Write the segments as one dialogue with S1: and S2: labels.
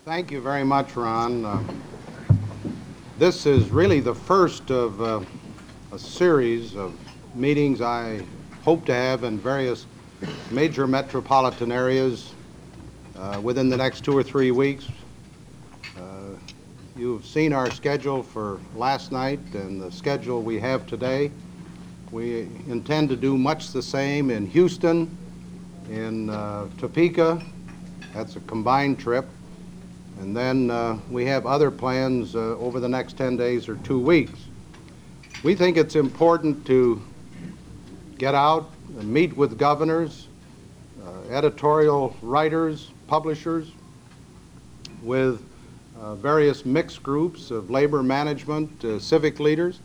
S1: Thank you very much, Ron. This is really the first of a series of meetings I hope to have in various major metropolitan areas within the next 2 or 3 weeks. You've seen our schedule for last night and the schedule we have today. We intend to do much the same in Houston, in Topeka. That's a combined trip. And then we have other plans over the next 10 days or 2 weeks. We think it's important to get out and meet with governors, editorial writers, publishers, with various mixed groups of labor management, civic leaders.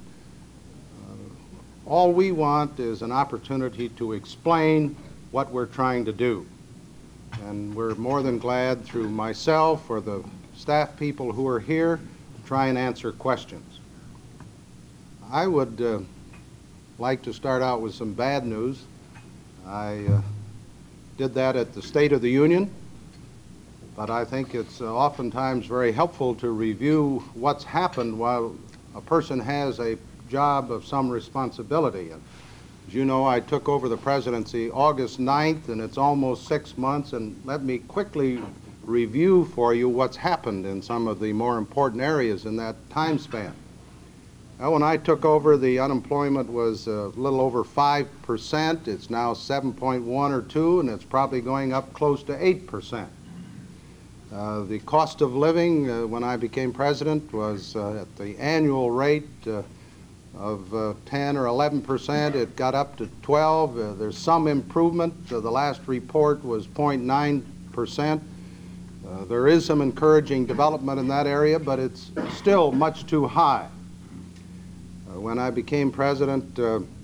S1: All we want is an opportunity to explain what we're trying to do. And we're more than glad, through myself or the staff people who are here, to try and answer questions. I would like to start out with some bad news. I did that at the State of the Union, but I think it's oftentimes very helpful to review what's happened while a person has a job of some responsibility. And as you know, I took over the presidency August 9th, and it's almost 6 months, and let me quickly review for you what's happened in some of the more important areas in that time span. Well, when I took over, the unemployment was a little over 5%. It's now 7.1 or 2, and it's probably going up close to 8%. The cost of living when I became president was at the annual rate of 10 or 11%. It got up to 12. There's some improvement. The last report was 0.9%. There is some encouraging development in that area, but it's still much too high. When I became president,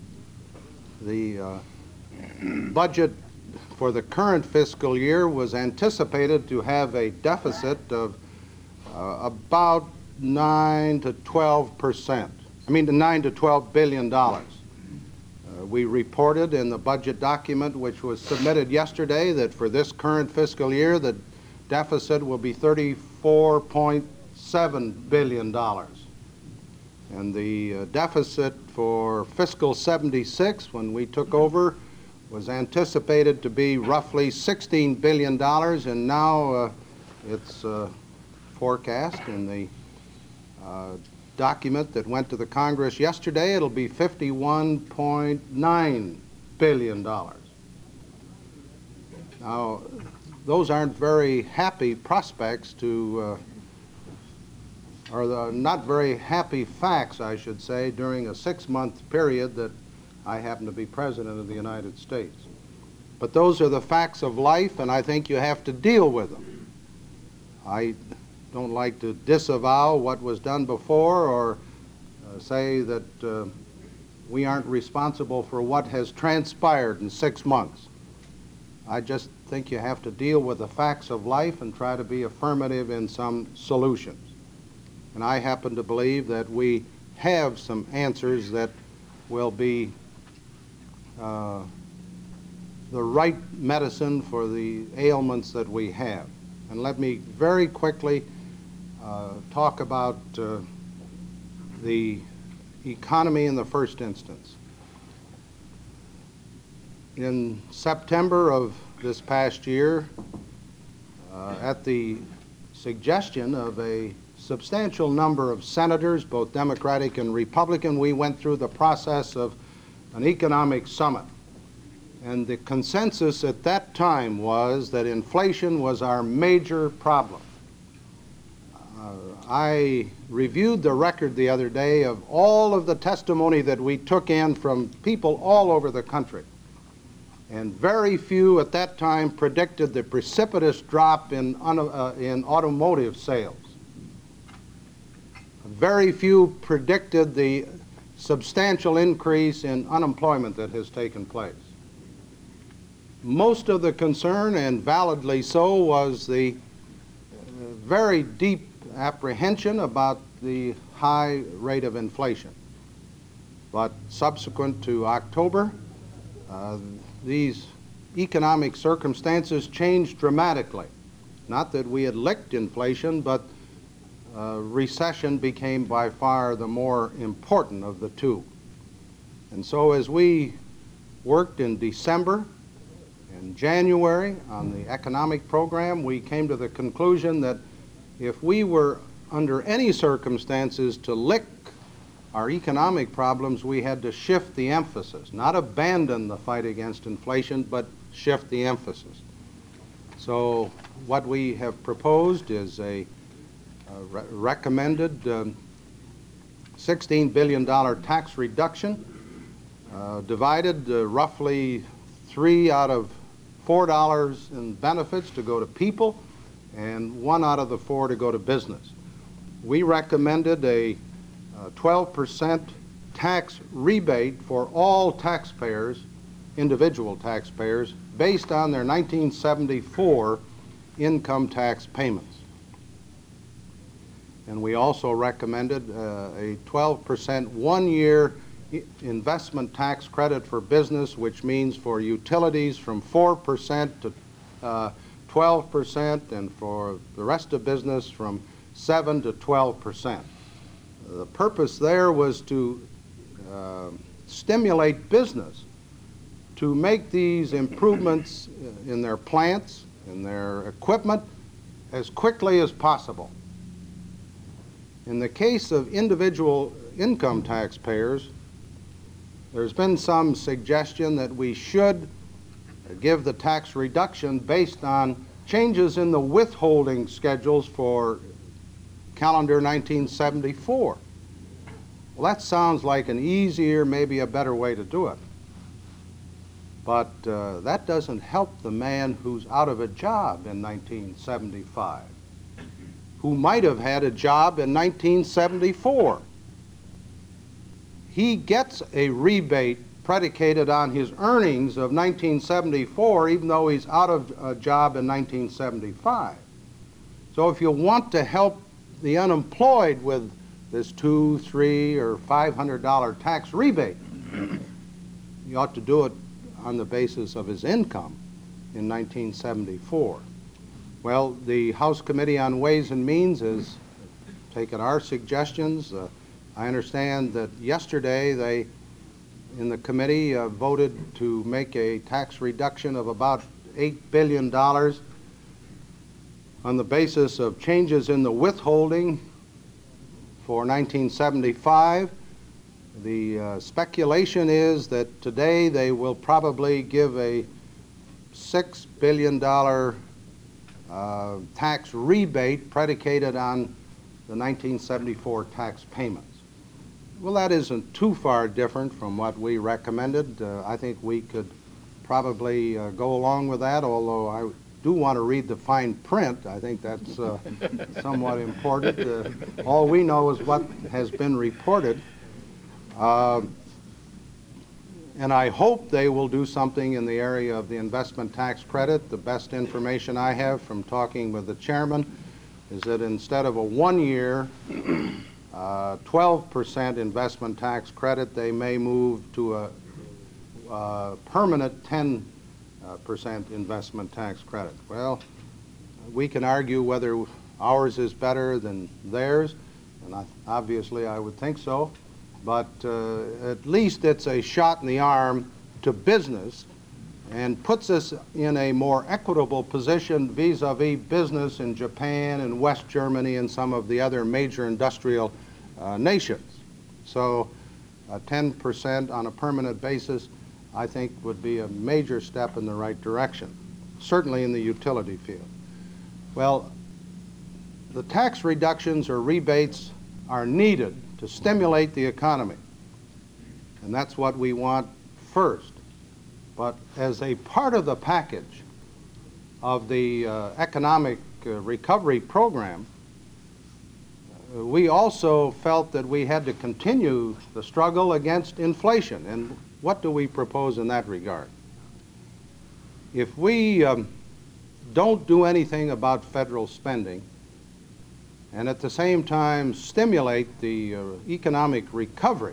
S1: the budget for the current fiscal year was anticipated to have a deficit of about 9 to 12%. I mean, to $9 to $12 billion. We reported in the budget document, which was submitted yesterday, that for this current fiscal year, the deficit will be $34.7 billion. And the deficit for fiscal 76, when we took over, was anticipated to be roughly $16 billion, and now it's forecast in the document that went to the Congress yesterday, it'll be $51.9 billion. Now, those aren't very happy prospects to, or not very happy facts, I should say, during a 6-month period that I happen to be President of the United States. But those are the facts of life, and I think you have to deal with them. I don't like to disavow what was done before or say that we aren't responsible for what has transpired in 6 months. I just think you have to deal with the facts of life and try to be affirmative in some solutions. And I happen to believe that we have some answers that will be the right medicine for the ailments that we have. And let me very quickly talk about the economy in the first instance. In September of this past year, at the suggestion of a substantial number of senators, both Democratic and Republican, we went through the process of an economic summit. And the consensus at that time was that inflation was our major problem. I reviewed the record the other day of all of the testimony that we took in from people all over the country. And very few at that time predicted the precipitous drop in automotive sales. Very few predicted the substantial increase in unemployment that has taken place. Most of the concern, and validly so, was the very deep apprehension about the high rate of inflation. But subsequent to October, these economic circumstances changed dramatically. Not that we had licked inflation, but recession became by far the more important of the two. And so as we worked in December and January on the economic program, we came to the conclusion that if we were under any circumstances to lick our economic problems, we had to shift the emphasis, not abandon the fight against inflation, but shift the emphasis. So what we have proposed is a recommended $16 billion tax reduction, divided roughly $3 out of $4 in benefits to go to people and $1 out of the 4 to go to business. We recommended a 12% tax rebate for all taxpayers, individual taxpayers, based on their 1974 income tax payments. And we also recommended a 12% one-year investment tax credit for business, which means for utilities from 4% to 12%, and for the rest of business from 7 to 12%. The purpose there was to stimulate business to make these improvements in their plants, in their equipment, as quickly as possible. In the case of individual income taxpayers, there's been some suggestion that we should give the tax reduction based on changes in the withholding schedules for calendar 1974. Well, that sounds like an easier, maybe a better way to do it. But that doesn't help the man who's out of a job in 1975, who might have had a job in 1974. He gets a rebate predicated on his earnings of 1974, even though he's out of a job in 1975. So if you want to help the unemployed with this $200, $300, or $500 tax rebate, you ought to do it on the basis of his income in 1974. Well, the House Committee on Ways and Means has taken our suggestions. I understand that yesterday they, in the committee, voted to make a tax reduction of about $8 billion on the basis of changes in the withholding for 1975. The speculation is that today they will probably give a $6 billion tax rebate predicated on the 1974 tax payments. Well, that isn't too far different from what we recommended. I think we could probably go along with that, although I do want to read the fine print. I think that's somewhat important. All we know is what has been reported. And I hope they will do something in the area of the investment tax credit. The best information I have from talking with the chairman is that instead of a one-year 12% investment tax credit, they may move to a permanent 10% investment tax credit. Well, we can argue whether ours is better than theirs, and obviously I would think so, but at least it's a shot in the arm to business and puts us in a more equitable position vis-a-vis business in Japan and West Germany and some of the other major industrial nations. So 10% on a permanent basis, I think, would be a major step in the right direction, certainly in the utility field. Well, the tax reductions or rebates are needed to stimulate the economy, and that's what we want first. But as a part of the package of the economic recovery program, we also felt that we had to continue the struggle against inflation. And what do we propose in that regard? If we don't do anything about federal spending and at the same time stimulate the economic recovery,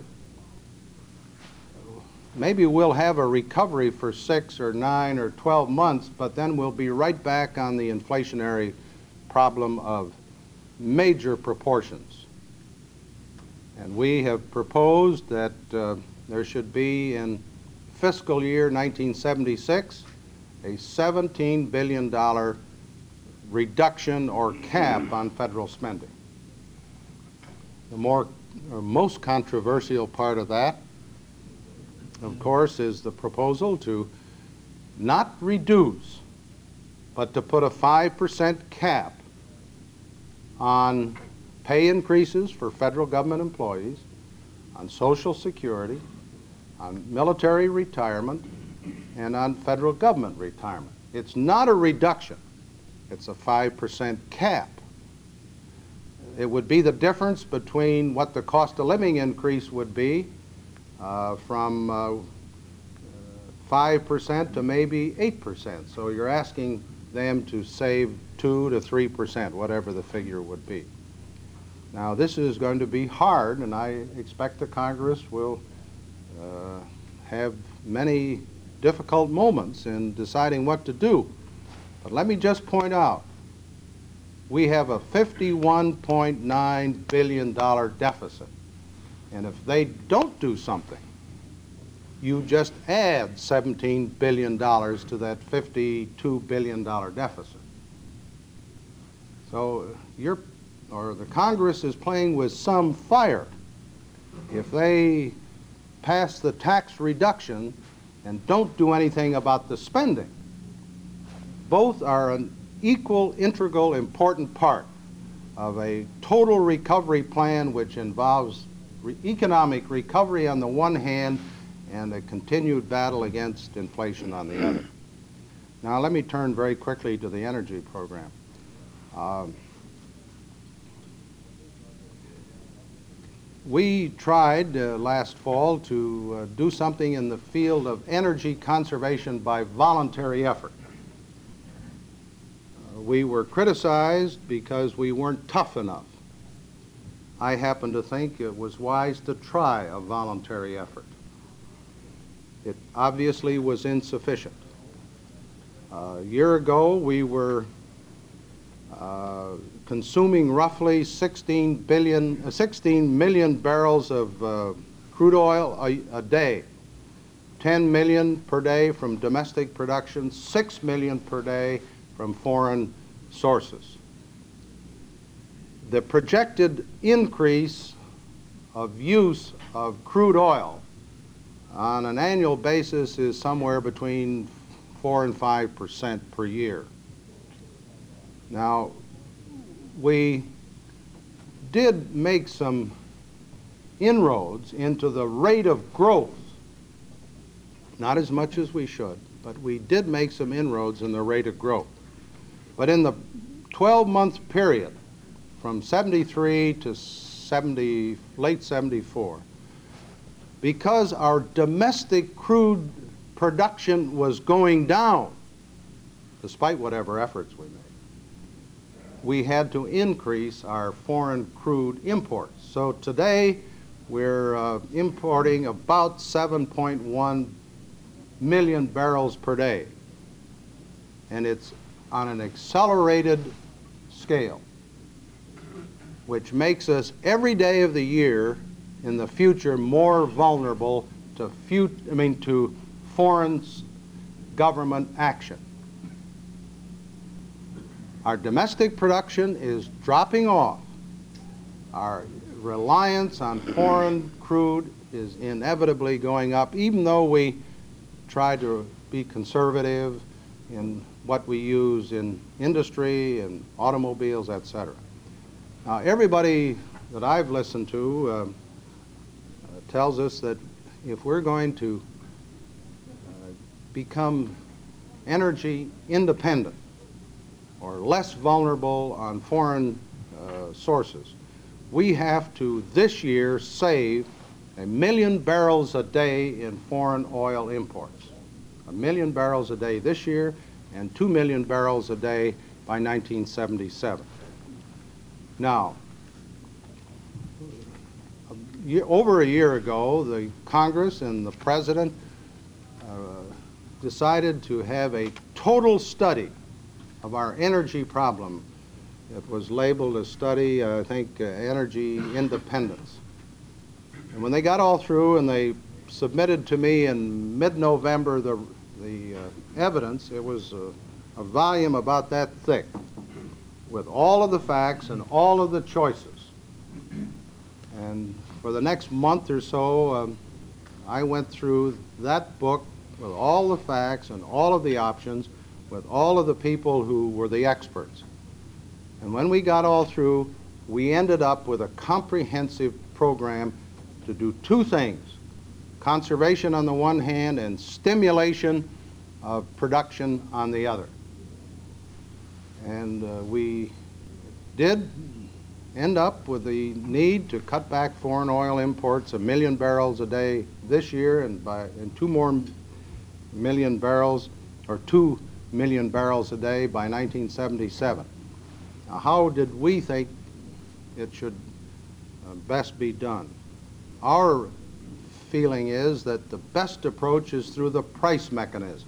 S1: maybe we'll have a recovery for 6 or 9 or 12 months, but then we'll be right back on the inflationary problem of major proportions. And we have proposed that there should be in fiscal year 1976 a $17 billion reduction or cap on federal spending. The most controversial part of that, of course, is the proposal to not reduce, but to put a 5% cap on pay increases for federal government employees, on Social Security, on military retirement, and on federal government retirement. It's not a reduction. It's a 5% cap. It would be the difference between what the cost of living increase would be from 5% to maybe 8%. So you're asking them to save 2 to 3%, whatever the figure would be. Now, this is going to be hard, and I expect the Congress will have many difficult moments in deciding what to do. But let me just point out, we have a $51.9 billion deficit. And if they don't do something, you just add $17 billion to that $52 billion deficit. So the Congress is playing with some fire. If they pass the tax reduction and don't do anything about the spending, both are an equal, integral, important part of a total recovery plan which involves economic recovery on the one hand and a continued battle against inflation on the other. Now let me turn very quickly to the energy program. We tried last fall to do something in the field of energy conservation by voluntary effort. We were criticized because we weren't tough enough. I happen to think it was wise to try a voluntary effort. It obviously was insufficient. A year ago, we were consuming roughly 16 million barrels of crude oil a day, 10 million per day from domestic production, 6 million per day from foreign sources. The projected increase of use of crude oil on an annual basis is somewhere between 4 and 5% per year. Now, we did make some inroads into the rate of growth, not as much as we should, but we did make some inroads in the rate of growth. But in the 12-month period from 73 to late 74, because our domestic crude production was going down, despite whatever efforts we made, we had to increase our foreign crude imports. So today we're importing about 7.1 million barrels per day, and it's on an accelerated scale, which makes us every day of the year in the future more vulnerable to foreign government action. Our domestic production is dropping off. Our reliance on foreign crude is inevitably going up, even though we try to be conservative in what we use in industry and automobiles, etc. Now, everybody that I've listened to tells us that if we're going to become energy independent or less vulnerable on foreign sources, we have to this year save 1 million barrels a day in foreign oil imports. 1 million barrels a day this year and 2 million barrels a day by 1977. Now, over a year ago, the Congress and the President decided to have a total study of our energy problem It was labeled a study, I think, energy independence. And when they got all through and they submitted to me in mid-November the evidence, it was a volume about that thick with all of the facts and all of the choices. And for the next month or so, I went through that book with all the facts and all of the options with all of the people who were the experts. And when we got all through, we ended up with a comprehensive program to do two things: conservation on the one hand and stimulation of production on the other. And we did end up with the need to cut back foreign oil imports 1 million barrels a day this year, and 2 more million barrels, or 2 million barrels a day by 1977. Now, how did we think it should best be done? Our feeling is that the best approach is through the price mechanism.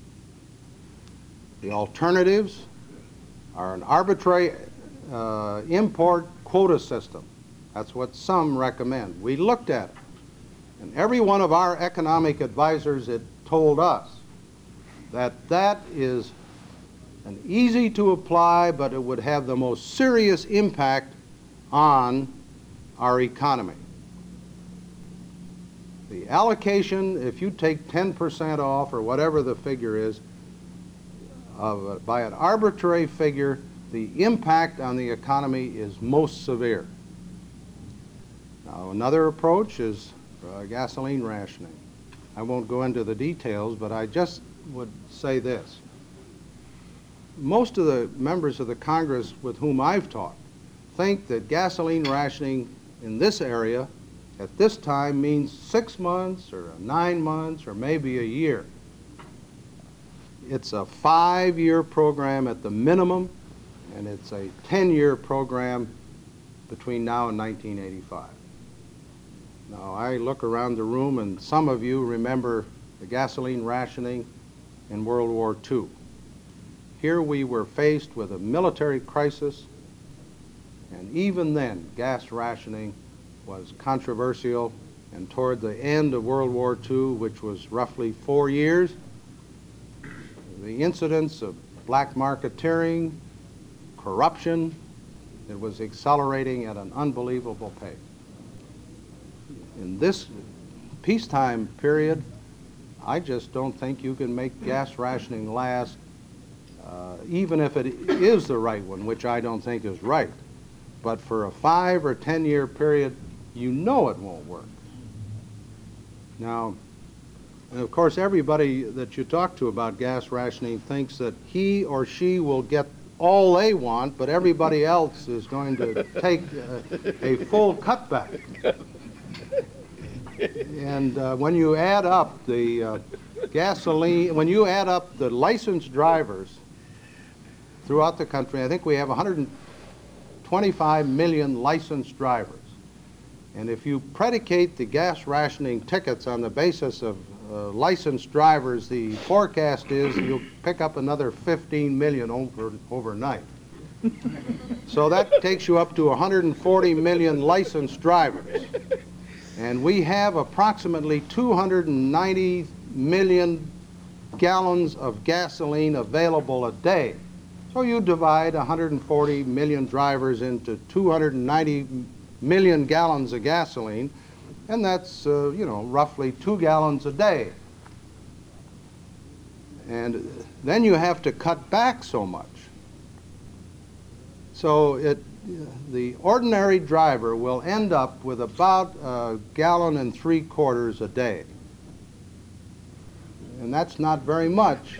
S1: The alternatives are an arbitrary import quota system. That's what some recommend. We looked at it, and every one of our economic advisors had told us that that is an easy to apply, but it would have the most serious impact on our economy. The allocation, if you take 10% off or whatever the figure is, by an arbitrary figure, the impact on the economy is most severe. Now, another approach is gasoline rationing. I won't go into the details, but I just would say this. Most of the members of the Congress with whom I've talked think that gasoline rationing in this area at this time means 6 months or 9 months or maybe a year. It's a 5-year program at the minimum, and it's a 10-year program between now and 1985. Now, I look around the room, and some of you remember the gasoline rationing in World War II. Here we were faced with a military crisis, and even then, gas rationing was controversial, and toward the end of World War II, which was roughly 4 years, the incidence of black marketeering, corruption, it was accelerating at an unbelievable pace. In this peacetime period, I just don't think you can make gas rationing last, even if it is the right one, which I don't think is right. But for a 5 or 10 year period, you know it won't work. Now, and of course, everybody that you talk to about gas rationing thinks that he or she will get all they want, but everybody else is going to take a full cutback. And when you add up the gasoline, when you add up the licensed drivers throughout the country, I think we have 125 million licensed drivers. And if you predicate the gas rationing tickets on the basis of licensed drivers, the forecast is you'll pick up another 15 million overnight. So that takes you up to 140 million licensed drivers. And we have approximately 290 million gallons of gasoline available a day. So you divide 140 million drivers into 290 million gallons of gasoline, and that's, you know, roughly 2 gallons a day. And then you have to cut back so much. So the ordinary driver will end up with about 1.75 gallons a day. And that's not very much.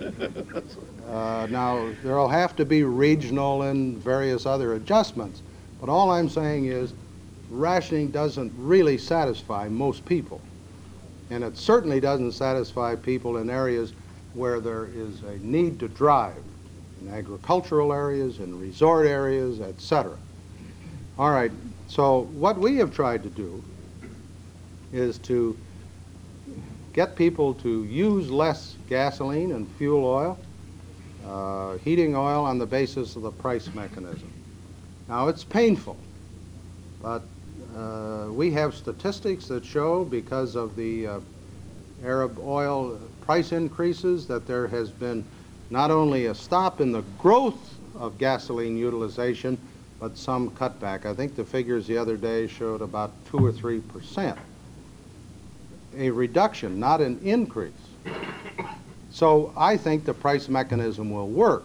S1: Now, there will have to be regional and various other adjustments. But all I'm saying is rationing doesn't really satisfy most people. And it certainly doesn't satisfy people in areas where there is a need to drive, in agricultural areas, in resort areas, etc. All right, so what we have tried to do is to get people to use less gasoline and fuel oil, heating oil on the basis of the price mechanism. Now, it's painful, but we have statistics that show, because of the Arab oil price increases, that there has been not only a stop in the growth of gasoline utilization, but some cutback. I think the figures the other day showed about 2 or 3%. A reduction, not an increase. So I think the price mechanism will work.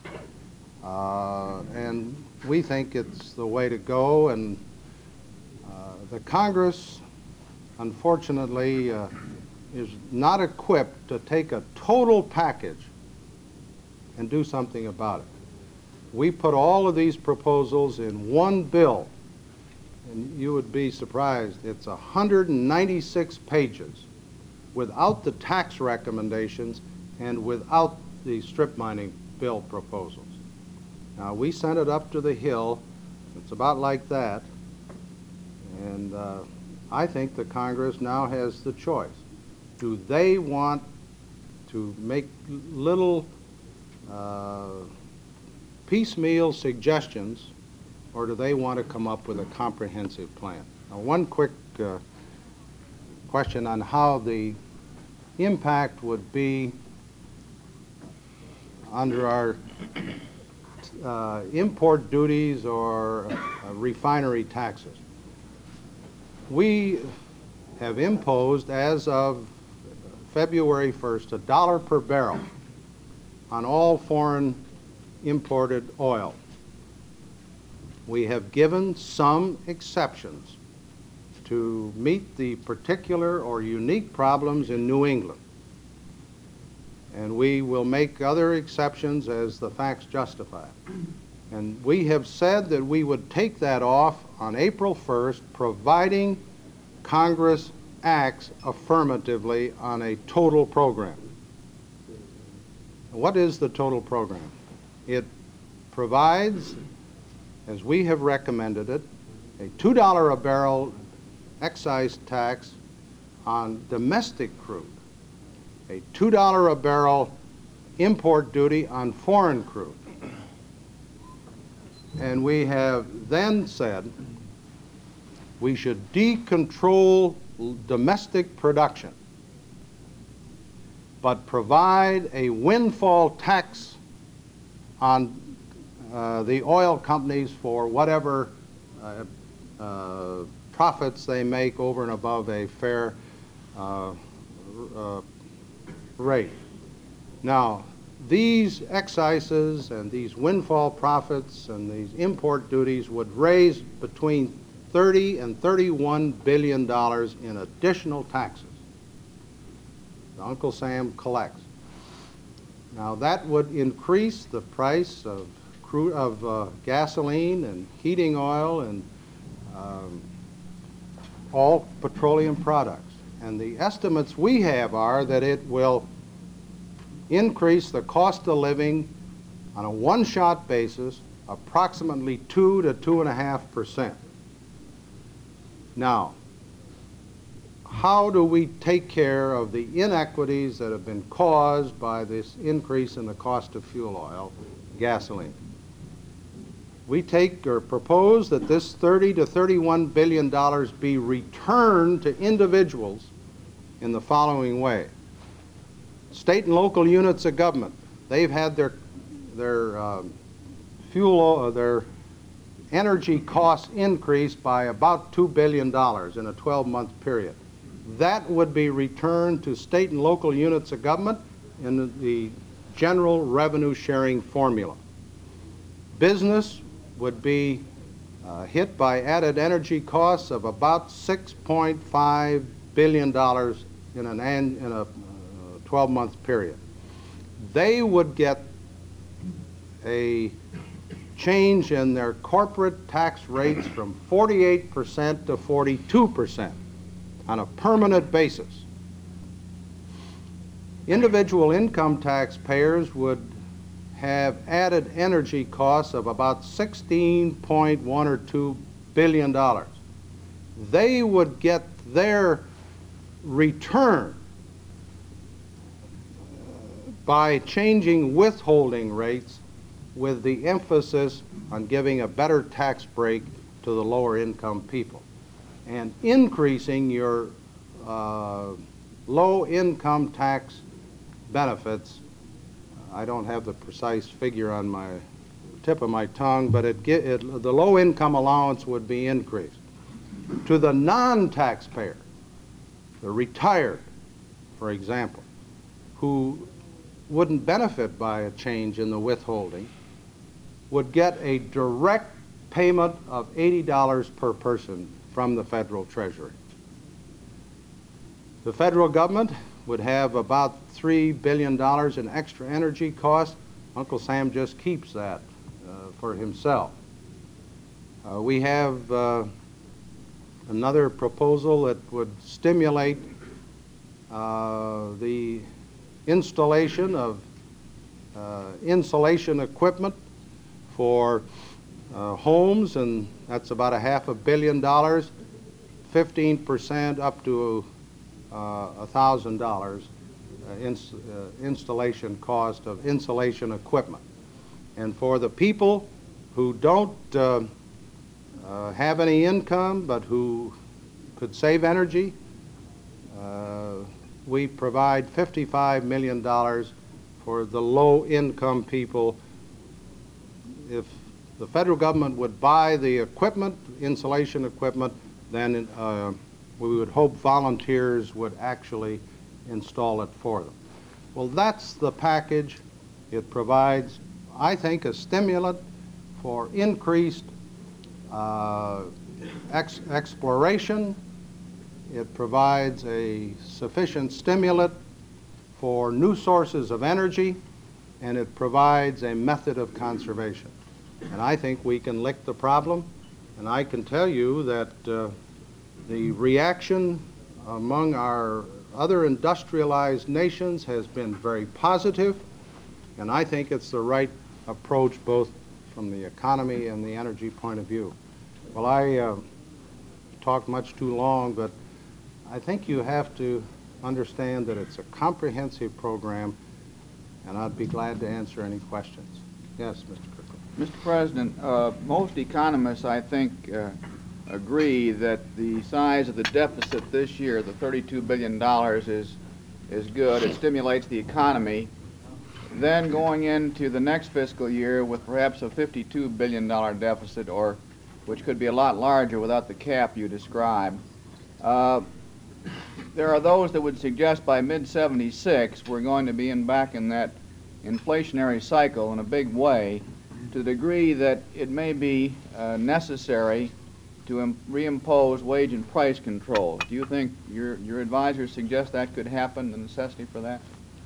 S1: And we think it's the way to go. And the Congress, unfortunately, is not equipped to take a total package and do something about it. We put all of these proposals in one bill, and you would be surprised. It's 196 pages without the tax recommendations and without the strip mining bill proposals. Now, we sent it up to the Hill. It's about like that. And I think the Congress now has the choice. Do they want to make little piecemeal suggestions, or do they want to come up with a comprehensive plan? Now, one quick question on how the impact would be under our import duties or refinery taxes. We have imposed, as of February 1st, $1 per barrel on all foreign imported oil. We have given some exceptions to meet the particular or unique problems in New England. And we will make other exceptions as the facts justify. And we have said that we would take that off on April 1st, providing Congress acts affirmatively on a total program. What is the total program? It provides, as we have recommended it, a $2 a barrel excise tax on domestic crude, a $2 a barrel import duty on foreign crude. And we have then said we should decontrol domestic production, but provide a windfall tax on the oil companies for whatever profits they make over and above a fair rate. Now, these excises and these windfall profits and these import duties would raise between $30 and $31 billion in additional taxes that Uncle Sam collects. Now, that would increase the price of gasoline and heating oil and all petroleum products. And the estimates we have are that it will increase the cost of living on a one-shot basis approximately 2 to 2.5%. Now, how do we take care of the inequities that have been caused by this increase in the cost of fuel oil, gasoline? We take or propose that this $30 to $31 billion be returned to individuals in the following way. State and local units of government, they've had their energy costs increased by about $2 billion in a 12-month period. That would be returned to state and local units of government in the general revenue sharing formula. Business would be hit by added energy costs of about $6.5 billion in a 12-month period. They would get a change in their corporate tax rates from 48% to 42% on a permanent basis. Individual income taxpayers would have added energy costs of about $16.1 or $2 billion. They would get their return by changing withholding rates with the emphasis on giving a better tax break to the lower income people and increasing your low income tax benefits. I don't have the precise figure on my tip of my tongue, but the low income allowance would be increased. To the non-taxpayer, the retired, for example, who wouldn't benefit by a change in the withholding, would get a direct payment of $80 per person from the federal treasury. The federal government would have about $3 billion in extra energy costs. Uncle Sam just keeps that for himself. We have another proposal that would stimulate the installation of insulation equipment for homes, and that's about $500 million, 15% up to $1,000 installation cost of insulation equipment. And for the people who don't have any income but who could save energy, we provide $55 million for the low-income people. If the federal government would buy the equipment, insulation equipment, then we would hope volunteers would actually install it for them. Well, that's the package. It provides, I think, a stimulant for increased exploration. It provides a sufficient stimulant for new sources of energy, and it provides a method of conservation. And I think we can lick the problem, and I can tell you that the reaction among our other industrialized nations has been very positive, and I think it's the right approach both from the economy and the energy point of view. Well, I talked much too long, but I think you have to understand that it's a comprehensive program, and I'd be glad to answer any questions. Yes, Mr. Kirkland.
S2: Mr. President, most economists, I think, agree that the size of the deficit this year, the $32 billion, is good. It stimulates the economy. Then going into the next fiscal year with perhaps a $52 billion deficit, or which could be a lot larger without the cap you described. There are those that would suggest by mid-'76 we're going to be back in that inflationary cycle in a big way, to the degree that it may be necessary to reimpose wage and price controls. Do you think your advisors suggest that could happen, the necessity for that?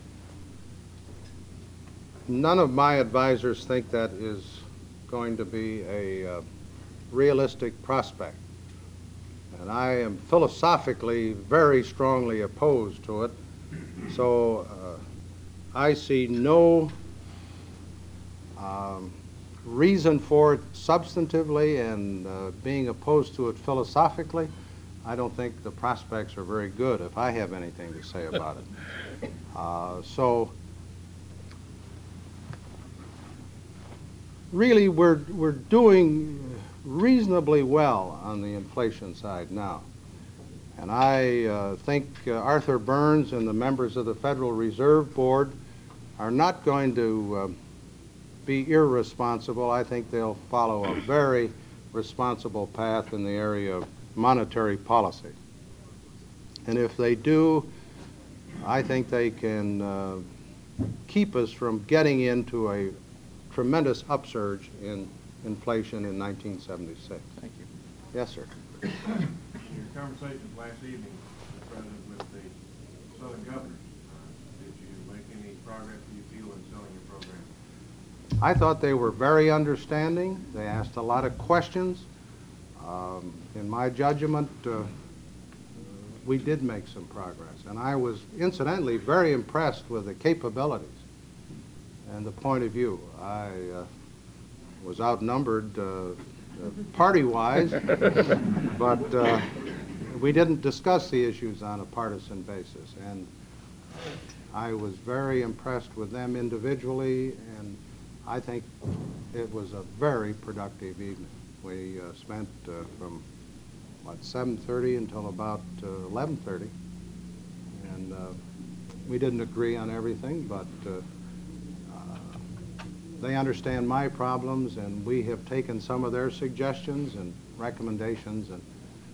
S1: None of my advisors think that is going to be a realistic prospect. And I am philosophically very strongly opposed to it. So I see no reason for it substantively, and being opposed to it philosophically, I don't think the prospects are very good if I have anything to say about it. So really we're doing reasonably well on the inflation side now. And I think Arthur Burns and the members of the Federal Reserve Board are not going to be irresponsible. I think they'll follow a very responsible path in the area of monetary policy. And if they do, I think they can keep us from getting into a tremendous upsurge in inflation in 1976.
S2: Thank you.
S1: Yes, sir.
S3: In your conversations last evening, Mr. President, with the Southern governors, did you make any progress, do you feel, in selling your program?
S1: I thought they were very understanding. They asked a lot of questions. In my judgment, we did make some progress. And I was, incidentally, very impressed with the capabilities and the point of view. I was outnumbered party-wise, but we didn't discuss the issues on a partisan basis. And I was very impressed with them individually, and I think it was a very productive evening. We spent from, what, 7:30 until about 11:30, and we didn't agree on everything, but they understand my problems, and we have taken some of their suggestions and recommendations, and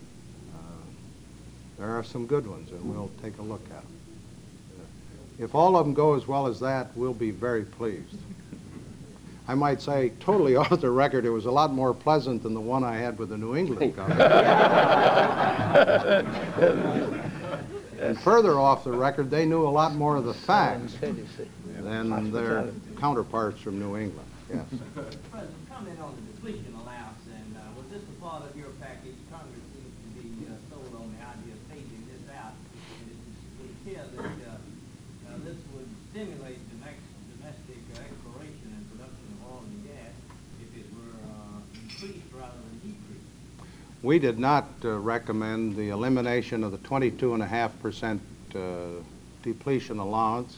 S1: there are some good ones, and we'll take a look at them. If all of them go as well as that, we'll be very pleased. I might say, totally off the record, it was a lot more pleasant than the one I had with the New England governor. And further off the record, they knew a lot more of the facts than their counterparts from New England. Yes.
S4: President, comment on the depletion allowance, and was this a part of your package? Congress seems to be sold on the idea of phasing this out. And it would appear that this would stimulate the next domestic exploration and production of oil and gas if it were increased rather than decreased.
S1: We did not recommend the elimination of the 22.5% depletion allowance.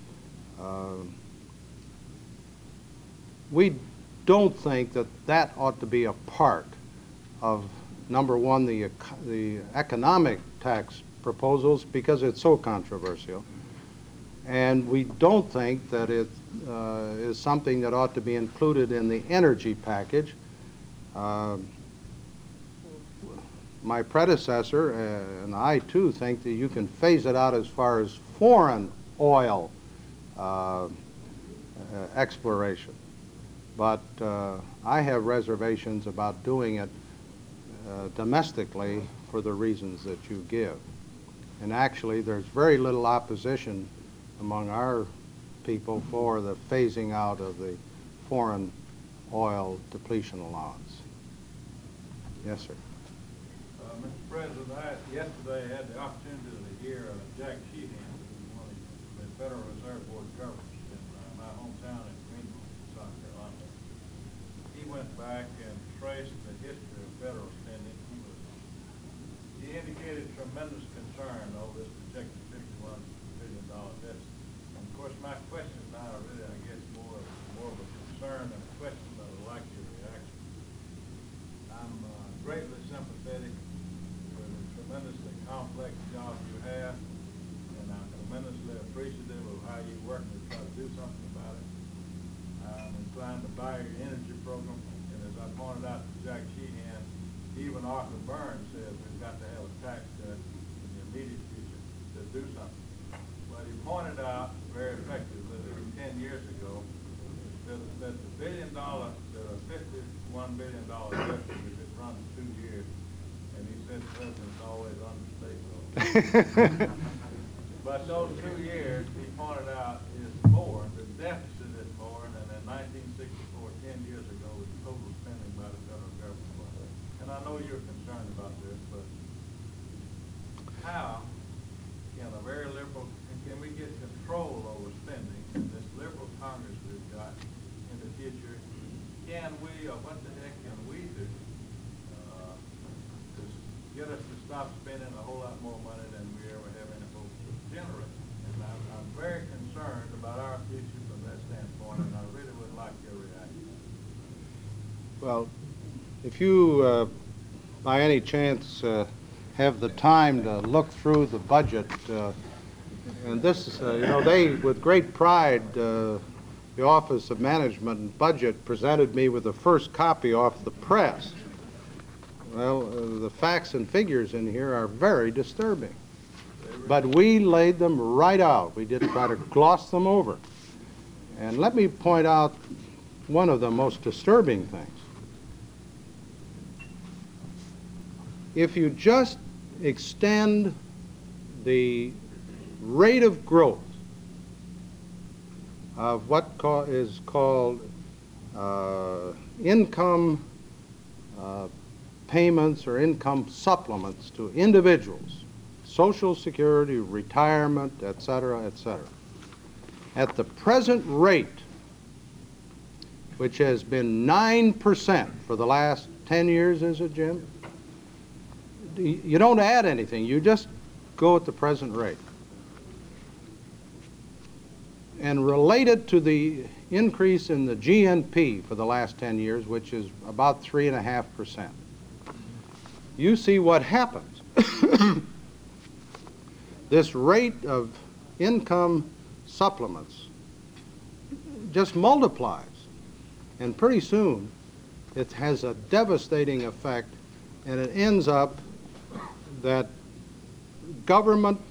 S1: We don't think that that ought to be a part of, number one, the economic tax proposals, because it's so controversial. And we don't think that it is something that ought to be included in the energy package. My predecessor and I too think that you can phase it out as far as foreign oil exploration. But I have reservations about doing it domestically for the reasons that you give. And actually, there's very little opposition among our people for the phasing out of the foreign oil depletion allowance. Yes, sir.
S5: Mr. President, yesterday I had the opportunity to hear Jack Sheehan, who's one of the Federal Reserve Board governors in my hometown in Greenville, South Carolina. He went back and traced the history of federal spending. He indicated tremendous concern over this projected $51 billion deficit. And of course, my question now really, I guess, more of a concern than a question that I'd like your reaction. I'm greatly sympathetic with the tremendously complex job you have, and I'm tremendously appreciative of how you're working to try to do something about it. I'm inclined to buy your energy program, and as I pointed out to Jack Sheehan, even Arthur Burns says we've got to have a tax cut in the immediate future to do something. But he pointed out very effectively that 10 years ago that the $51 billion deficit if it runs 2 years, and he said the president's always understated. But those 2 years, he pointed out, is more. The deficit is more than in 1964, 10 years ago, was total spending by the federal government. And I know you're concerned about this, but how can a very liberal, can we get control over spending in this liberal Congress we've got in the future? Can we, or what the heck can we do to get us to stop spending a whole lot more money than we ever have any hope to generate? And I'm very concerned about our future from that standpoint, and I really would like your reaction.
S1: Well, if you, by any chance, have the time to look through the budget, and this, you know, they, with great pride, the Office of Management and Budget presented me with the first copy off the press. Well, the facts and figures in here are very disturbing. But we laid them right out. We didn't try to gloss them over. And let me point out one of the most disturbing things. If you just extend the rate of growth of what is called income payments or income supplements to individuals, Social Security, retirement, et cetera, at the present rate, which has been 9% for the last 10 years, is it, Jim? You don't add anything. You just go at the present rate. and relate it to the increase in the GNP for the last 10 years, which is about 3.5%, you see what happens. This rate of income supplements just multiplies, and pretty soon it has a devastating effect, and it ends up that government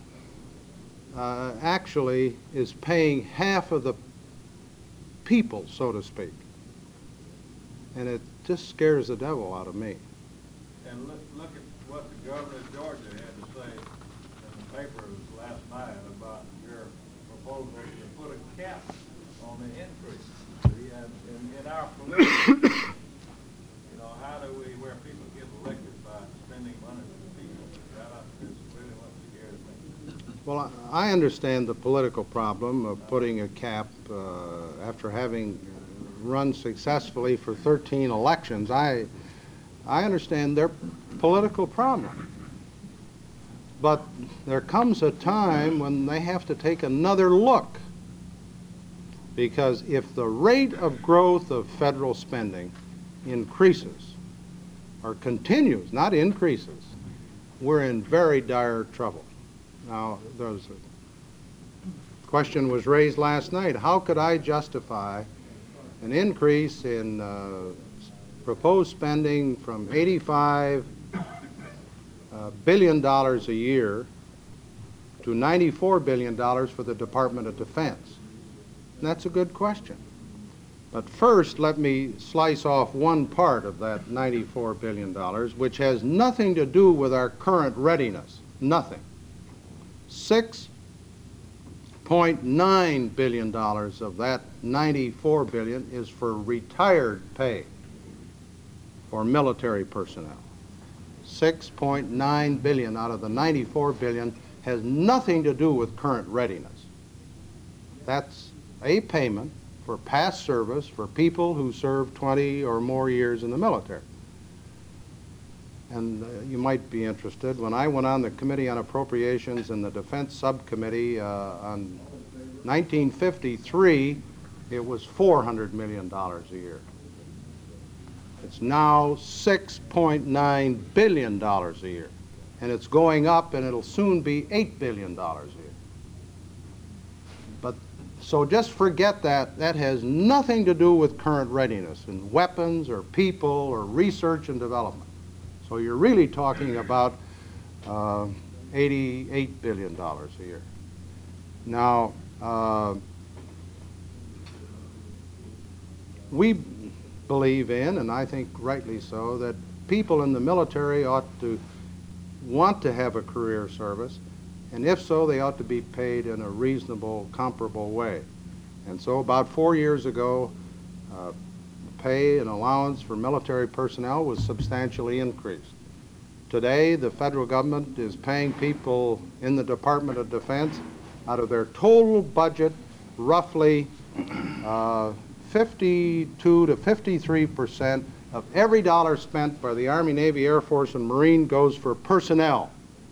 S1: actually is paying half of the people, so to speak. And it just scares the devil out of me.
S5: And look at what the governor of Georgia had to say in the papers last night about your proposal to put a cap on the increase. He had, in our political, you know, how do we, where people get elected by spending money for the people? That is really what scares me.
S1: Well, I understand the political problem of putting a cap after having run successfully for 13 elections. I understand their political problem. But there comes a time when they have to take another look. Because if the rate of growth of federal spending increases, or continues, not increases, we're in very dire trouble. Now, there's a question was raised last night. How could I justify an increase in proposed spending from $85 billion a year to $94 billion for the Department of Defense? And that's a good question. But first, let me slice off one part of that $94 billion, which has nothing to do with our current readiness. Nothing. $6.9 billion of that $94 billion is for retired pay for military personnel. $6.9 billion out of the $94 billion has nothing to do with current readiness. That's a payment for past service for people who served 20 or more years in the military. And you might be interested, when I went on the Committee on Appropriations and the Defense Subcommittee on 1953, it was $400 million a year. It's now $6.9 billion a year. And it's going up, and it'll soon be $8 billion a year. But so just forget that. That has nothing to do with current readiness in weapons or people or research and development. So you're really talking about $88 billion a year. Now, we believe in, and I think rightly so, that people in the military ought to want to have a career service, and if so, they ought to be paid in a reasonable, comparable way. And so about 4 years ago, pay and allowance for military personnel was substantially increased. Today, the federal government is paying people in the Department of Defense out of their total budget roughly 52 to 53% of every dollar spent by the Army, Navy, Air Force, and Marine goes for personnel.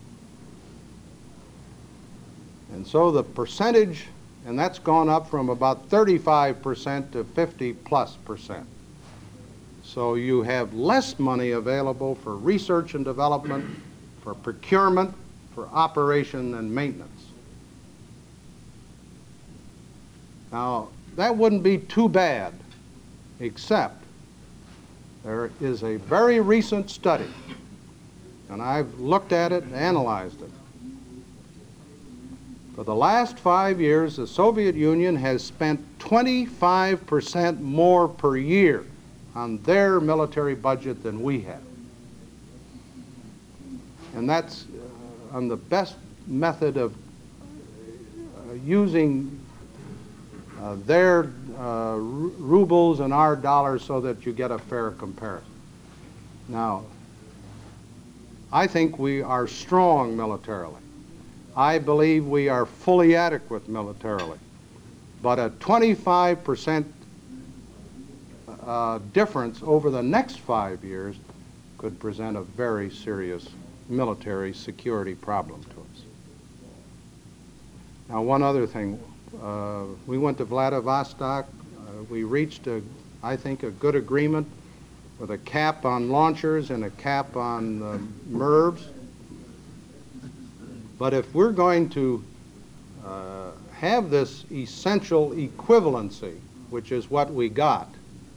S1: And so the percentage, and that's gone up from about 35% to 50+%. So you have less money available for research and development, for procurement, for operation and maintenance. Now, that wouldn't be too bad, except there is a very recent study, and I've looked at it and analyzed it. For the last 5 years, the Soviet Union has spent 25% more per year on their military budget than we have. And that's on the best method of using their rubles and our dollars so that you get a fair comparison. Now, I think we are strong militarily. I believe we are fully adequate militarily. But a 25% difference over the next 5 years could present a very serious military security problem to us. Now, one other thing. We went to Vladivostok. We reached, I think, a good agreement with a cap on launchers and a cap on MIRVs. But if we're going to have this essential equivalency, which is what we got,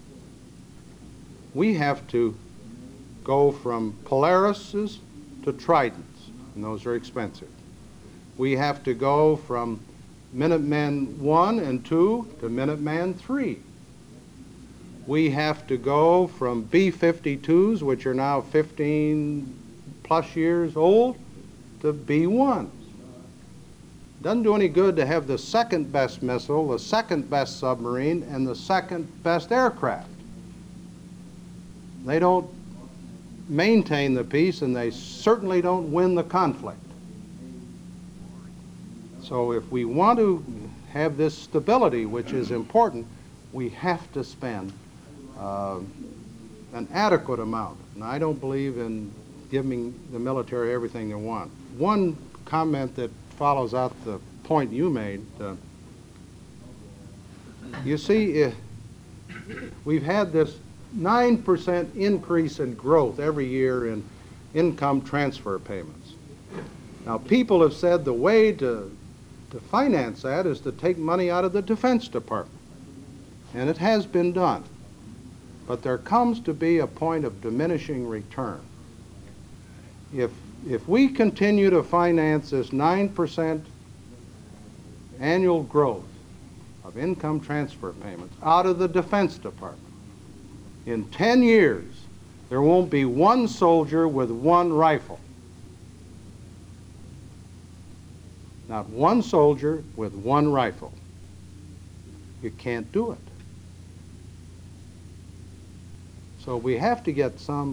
S1: we have to go from Polarises to Tridents, and those are expensive. We have to go from Minuteman 1 and 2 to Minuteman 3. We have to go from B-52s, which are now 15 plus years old, to B-1s. Doesn't do any good to have the second best missile, the second best submarine, and the second best aircraft. They don't maintain the peace, and they certainly don't win the conflict. So if we want to have this stability, which is important, we have to spend an adequate amount. And I don't believe in giving the military everything they want. One comment that follows out the point you made, you see, we've had this 9% increase in growth every year in income transfer payments. Now, people have said the way to finance that is to take money out of the Defense Department, and it has been done. But there comes to be a point of diminishing return. If we continue to finance this 9% annual growth of income transfer payments out of the Defense Department, in 10 years, there won't be one soldier with one rifle. Not one soldier with one rifle. You can't do it. So we have to get some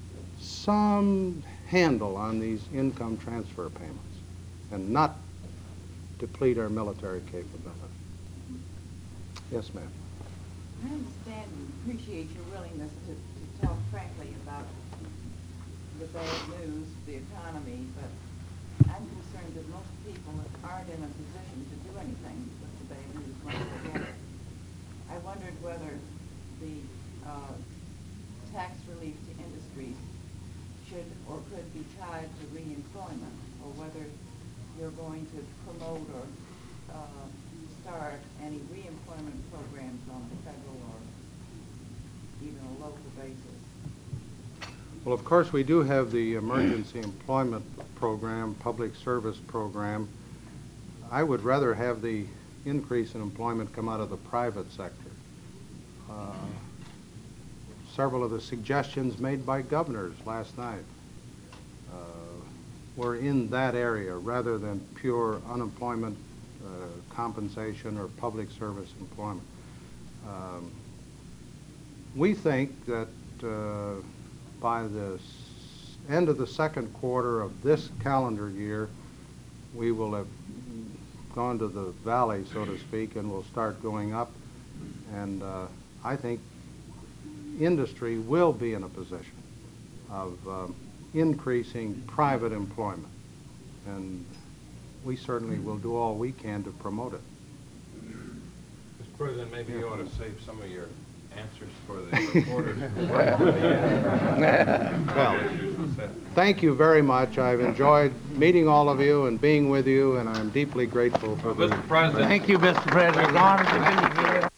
S1: handle on these income transfer payments and not deplete our military capability. Yes, ma'am.
S6: I understand and appreciate your willingness to talk frankly about the bad news, the economy, but I'm concerned that most people aren't in a position to do anything with the bad news when they get it. I wondered whether the tax relief to industries should or could be tied to reemployment, or whether you're going to promote or start any reemployment programs on a federal or even a local basis.
S1: Well, of course, we do have the Emergency Employment Program, Public Service Program. I would rather have the increase in employment come out of the private sector. Several of the suggestions made by governors last night were in that area rather than pure unemployment compensation or public service employment. We think that by the end of the second quarter of this calendar year, we will have gone to the valley, so to speak, and will start going up. And I think industry will be in a position of increasing private employment. And we certainly will do all we can to promote it.
S7: Mr. President, maybe you ought to save some of your answers for the reporters.
S1: Well, thank you very much. I've enjoyed meeting all of you and being with you, and I'm deeply grateful for
S7: Mr. President.
S8: Thank you, Mr. President. It's an honor to be here.